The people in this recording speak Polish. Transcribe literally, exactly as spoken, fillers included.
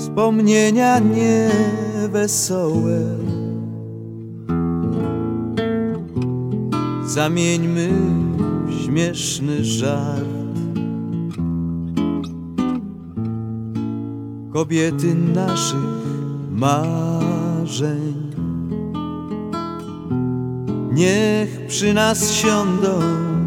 Wspomnienia niewesołe zamieńmy w śmieszny żart. Kobiety naszych marzeń niech przy nas siądą